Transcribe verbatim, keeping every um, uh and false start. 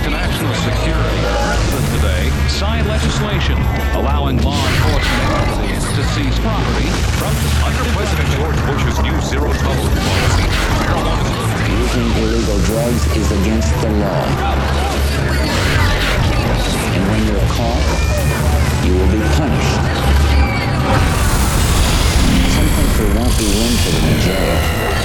to national security, the president today signed legislation allowing law enforcement agencies to seize property from... Under President George Bush's new zero-tolerance policy, marijuana... Using illegal drugs is against the law. And when you're caught, you will be punished. Some think there won't be room for them in jail.